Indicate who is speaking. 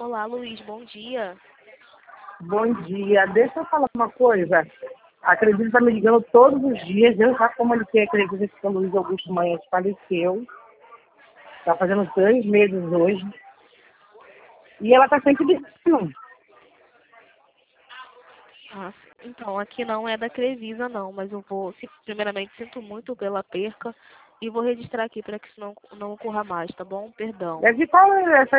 Speaker 1: Olá, Luiz, bom dia.
Speaker 2: Bom dia. Deixa eu falar uma coisa. A Crevisa está me ligando todos os dias. Eu já comuniquei a Crevisa que o Luiz Augusto Manhães faleceu. Está fazendo 3 meses hoje. E ela está sempre ligando.
Speaker 1: Ah, então, aqui não é da Crevisa, não, mas eu vou, primeiramente, sinto muito pela perca e vou registrar aqui para que isso não ocorra mais, tá bom? Perdão.
Speaker 2: É de qual é essa